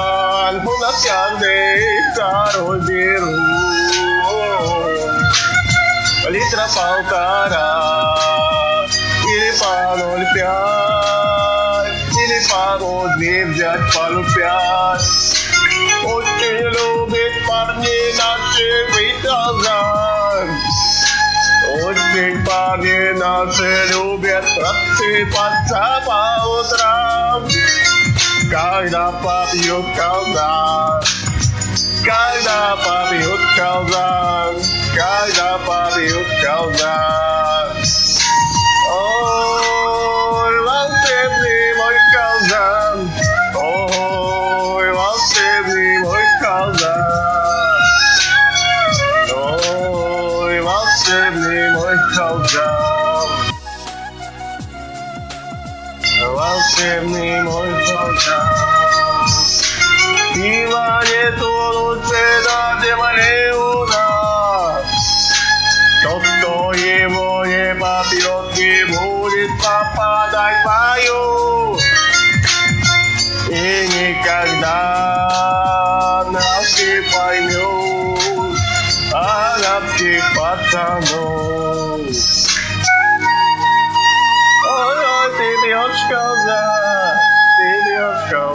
У нас каждый второй беру. Литра полтора или по 0,5, или по 0,2 взять по 0,5. Очень любит парни наши виталзан. Очень парни наши любят просыпаться по утрам, когда попьют колдан, когда попьют колдан, когда попьют колдан. Ой, волшебный мой колдан, ой, волшебный мой колдан, ой, волшебный мой колдан, волшебный мой колдан. Пива нету лучше на земле у нас. Тот, кто его не попьет, не будет попадать в бою. И никогда нас не поймет арабских пацанов. Ой-ой, ты бьешь колдан, ты бьешь колдан.